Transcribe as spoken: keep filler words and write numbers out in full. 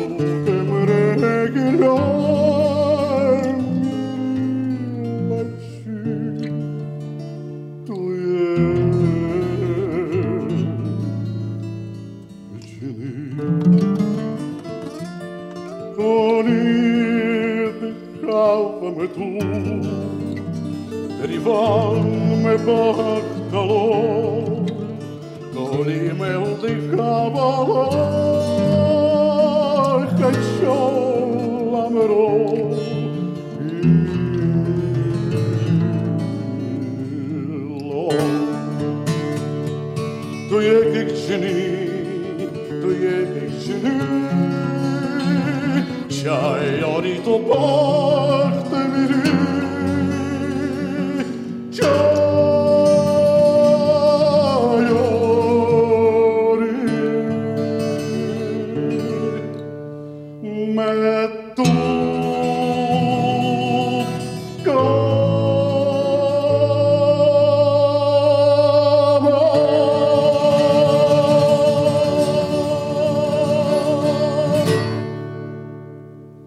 Oddychávame tu, tedy voľme bachtalo, kolíme oddychávalo, keď šoláme rol. Tu je kikčiny, tu je kikčiny, Čaj orito parte viri, čaj ori, me tu